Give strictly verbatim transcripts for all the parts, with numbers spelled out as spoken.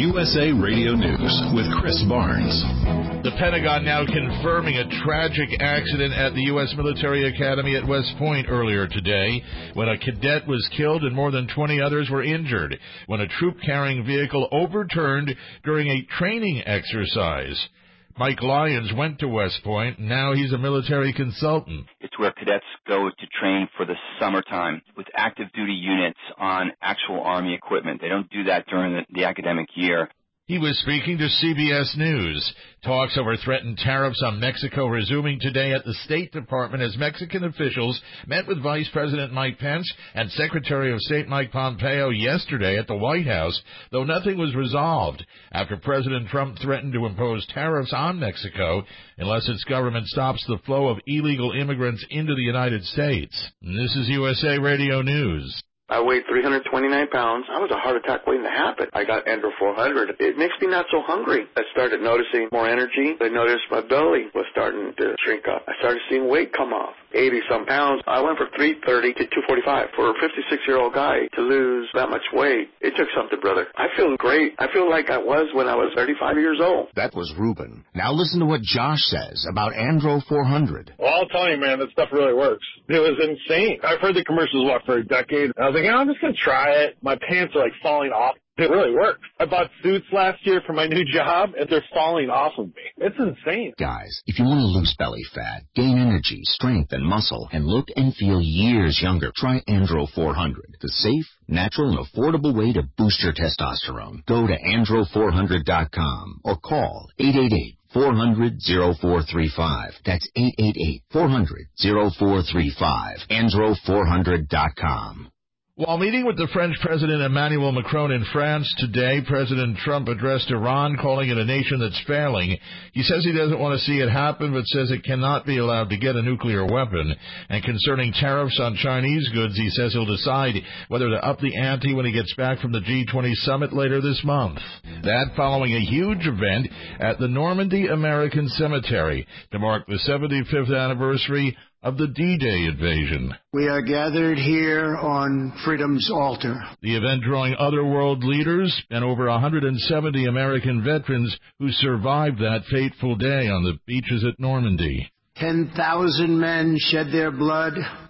U S A Radio News with Chris Barnes. The Pentagon now confirming a tragic accident at the U S Military Academy at West Point earlier today when a cadet was killed and more than twenty others were injured when a troop-carrying vehicle overturned during a training exercise. Mike Lyons went to West Point. Now he's a military consultant. It's where cadets go to train for the summertime with active duty units on actual Army equipment. They don't do that during the, the academic year. He was speaking to C B S News. Talks over threatened tariffs on Mexico resuming today at the State Department as Mexican officials met with Vice President Mike Pence and Secretary of State Mike Pompeo yesterday at the White House, though nothing was resolved after President Trump threatened to impose tariffs on Mexico unless its government stops the flow of illegal immigrants into the United States. And this is U S A Radio News. I weighed three hundred twenty-nine pounds. I was a heart attack waiting to happen. I got Andro four hundred. It makes me not so hungry. I started noticing more energy. I noticed my belly was starting to shrink up. I started seeing weight come off, eighty-some pounds. I went from three thirty to two forty-five. For a fifty-six-year-old guy to lose that much weight, it took something, brother. I feel great. I feel like I was when I was thirty-five years old. That was Ruben. Now listen to what Josh says about Andro four hundred. Well, I'll tell you, man, that stuff really works. It was insane. I've heard the commercials, what, for a decade. I was like, yeah, I'm just going to try it. My pants are, like, falling off. It really works. I bought suits last year for my new job, and they're falling off of me. It's insane. Guys, if you want to lose belly fat, gain energy, strength, and muscle, and look and feel years younger, try Andro four hundred, the safe, natural, and affordable way to boost your testosterone. Go to andro four hundred dot com or call eight eight eight, four hundred, oh four three five. That's eight eight eight, four hundred, oh four three five. andro four hundred dot com. While meeting with the French President Emmanuel Macron in France today, President Trump addressed Iran, calling it a nation that's failing. He says he doesn't want to see it happen, but says it cannot be allowed to get a nuclear weapon. And concerning tariffs on Chinese goods, he says he'll decide whether to up the ante when he gets back from the G twenty summit later this month. That following a huge event at the Normandy American Cemetery to mark the seventy-fifth anniversary of the D-Day invasion. We are gathered here on freedom's altar. The event drawing other world leaders and over one hundred seventy American veterans who survived that fateful day on the beaches at Normandy. ten thousand men shed their blood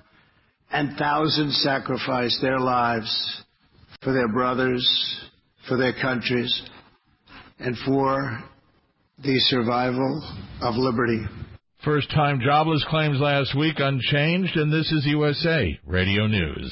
and thousands sacrificed their lives for their brothers, for their countries, and for the survival of liberty. First-time jobless claims last week unchanged, and this is U S A Radio News.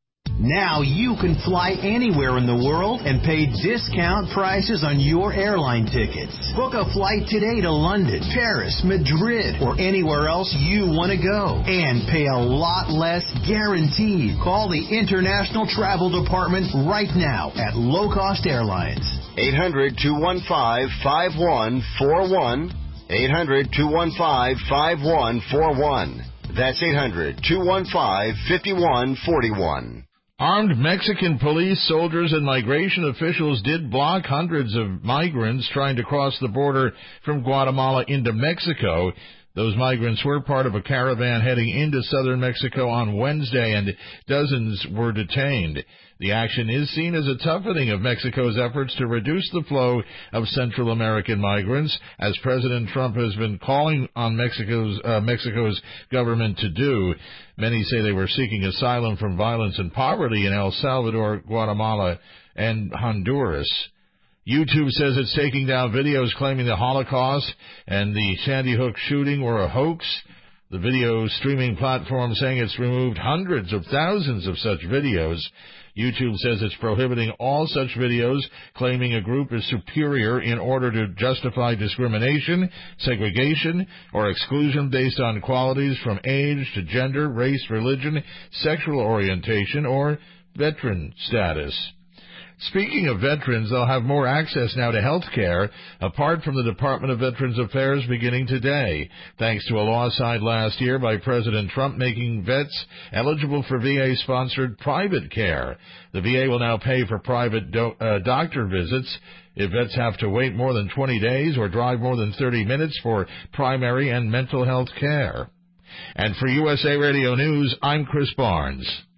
Now you can fly anywhere in the world and pay discount prices on your airline tickets. Book a flight today to London, Paris, Madrid, or anywhere else you want to go. And pay a lot less guaranteed. Call the International Travel Department right now at Low Cost Airlines. eight hundred, two one five, five one four one. eight hundred, two one five, five one four one. That's eight hundred, two one five, five one four one. Armed Mexican police, soldiers, and migration officials did block hundreds of migrants trying to cross the border from Guatemala into Mexico. Those migrants were part of a caravan heading into southern Mexico on Wednesday, and dozens were detained. The action is seen as a toughening of Mexico's efforts to reduce the flow of Central American migrants, as President Trump has been calling on Mexico's uh, Mexico's government to do. Many say they were seeking asylum from violence and poverty in El Salvador, Guatemala, and Honduras. YouTube says it's taking down videos claiming the Holocaust and the Sandy Hook shooting were a hoax. The video streaming platform saying it's removed hundreds of thousands of such videos. YouTube says it's prohibiting all such videos claiming a group is superior in order to justify discrimination, segregation, or exclusion based on qualities from age to gender, race, religion, sexual orientation, or veteran status. Speaking of veterans, they'll have more access now to health care, apart from the Department of Veterans Affairs beginning today, thanks to a law signed last year by President Trump making vets eligible for V A-sponsored private care. The V A will now pay for private do- uh, doctor visits if vets have to wait more than twenty days or drive more than thirty minutes for primary and mental health care. And for U S A Radio News, I'm Chris Barnes.